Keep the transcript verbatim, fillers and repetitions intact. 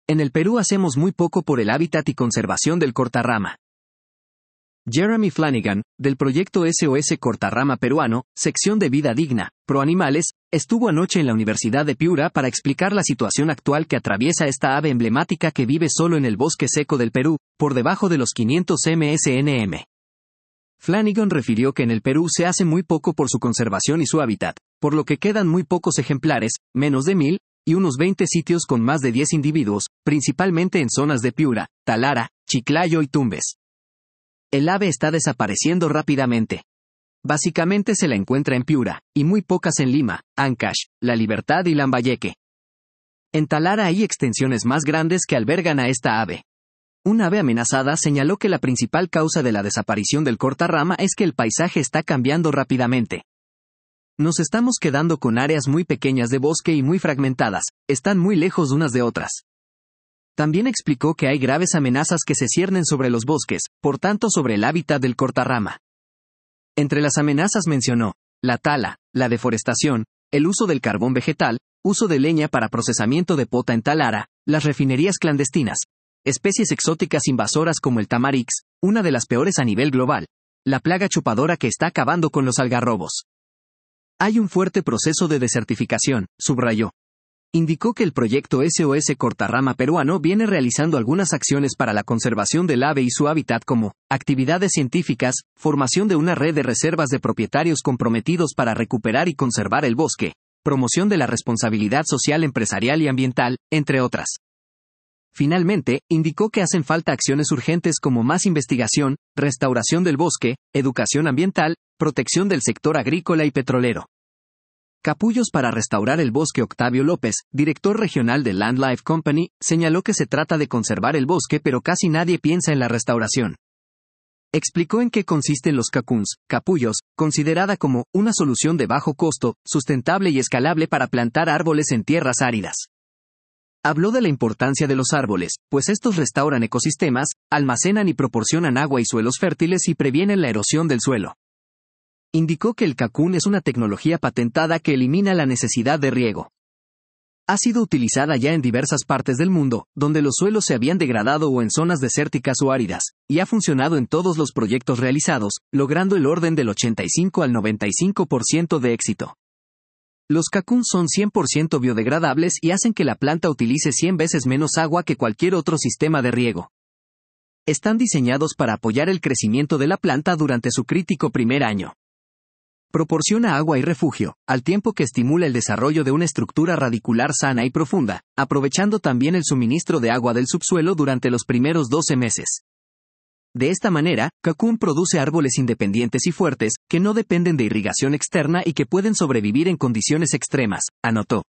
En el Perú hacemos muy poco por el hábitat y conservación del cortarrama. Jeremy Flanagan, del proyecto S O S Cortarrama Peruano, sección de Vida Digna, Pro Animales, estuvo anoche en la Universidad de Piura para explicar la situación actual que atraviesa esta ave emblemática que vive solo en el bosque seco del Perú, por debajo de los quinientos metros cúbicos. Flanagan refirió que en el Perú se hace muy poco por su conservación y su hábitat, por lo que quedan muy pocos ejemplares, menos de mil, y unos veinte sitios con más de diez individuos, principalmente en zonas de Piura, Talara, Chiclayo y Tumbes. El ave está desapareciendo rápidamente. Básicamente se la encuentra en Piura, y muy pocas en Lima, Ancash, La Libertad y Lambayeque. En Talara hay extensiones más grandes que albergan a esta ave. Un ave amenazada señaló que la principal causa de la desaparición del cortarrama es que el paisaje está cambiando rápidamente. Nos estamos quedando con áreas muy pequeñas de bosque y muy fragmentadas, están muy lejos unas de otras. También explicó que hay graves amenazas que se ciernen sobre los bosques, por tanto sobre el hábitat del cortarrama. Entre las amenazas mencionó, la tala, la deforestación, el uso del carbón vegetal, uso de leña para procesamiento de pota en Talara, las refinerías clandestinas, especies exóticas invasoras como el tamarix, una de las peores a nivel global, la plaga chupadora que está acabando con los algarrobos. Hay un fuerte proceso de desertificación, subrayó. Indicó que el proyecto S O S Cortarrama Peruano viene realizando algunas acciones para la conservación del ave y su hábitat como, actividades científicas, formación de una red de reservas de propietarios comprometidos para recuperar y conservar el bosque, promoción de la responsabilidad social empresarial y ambiental, entre otras. Finalmente, indicó que hacen falta acciones urgentes como más investigación, restauración del bosque, educación ambiental, protección del sector agrícola y petrolero. Capullos para restaurar el bosque. Octavio López, director regional de Land Life Company, señaló que se trata de conservar el bosque pero casi nadie piensa en la restauración. Explicó en qué consisten los cacuns, capullos, considerada como una solución de bajo costo, sustentable y escalable para plantar árboles en tierras áridas. Habló de la importancia de los árboles, pues estos restauran ecosistemas, almacenan y proporcionan agua y suelos fértiles y previenen la erosión del suelo. Indicó que el cacún es una tecnología patentada que elimina la necesidad de riego. Ha sido utilizada ya en diversas partes del mundo, donde los suelos se habían degradado o en zonas desérticas o áridas, y ha funcionado en todos los proyectos realizados, logrando el orden del ochenta y cinco al noventa y cinco por ciento de éxito. Los cacuns son cien por ciento biodegradables y hacen que la planta utilice cien veces menos agua que cualquier otro sistema de riego. Están diseñados para apoyar el crecimiento de la planta durante su crítico primer año. Proporciona agua y refugio, al tiempo que estimula el desarrollo de una estructura radicular sana y profunda, aprovechando también el suministro de agua del subsuelo durante los primeros doce meses. De esta manera, cacún produce árboles independientes y fuertes, que no dependen de irrigación externa y que pueden sobrevivir en condiciones extremas, anotó.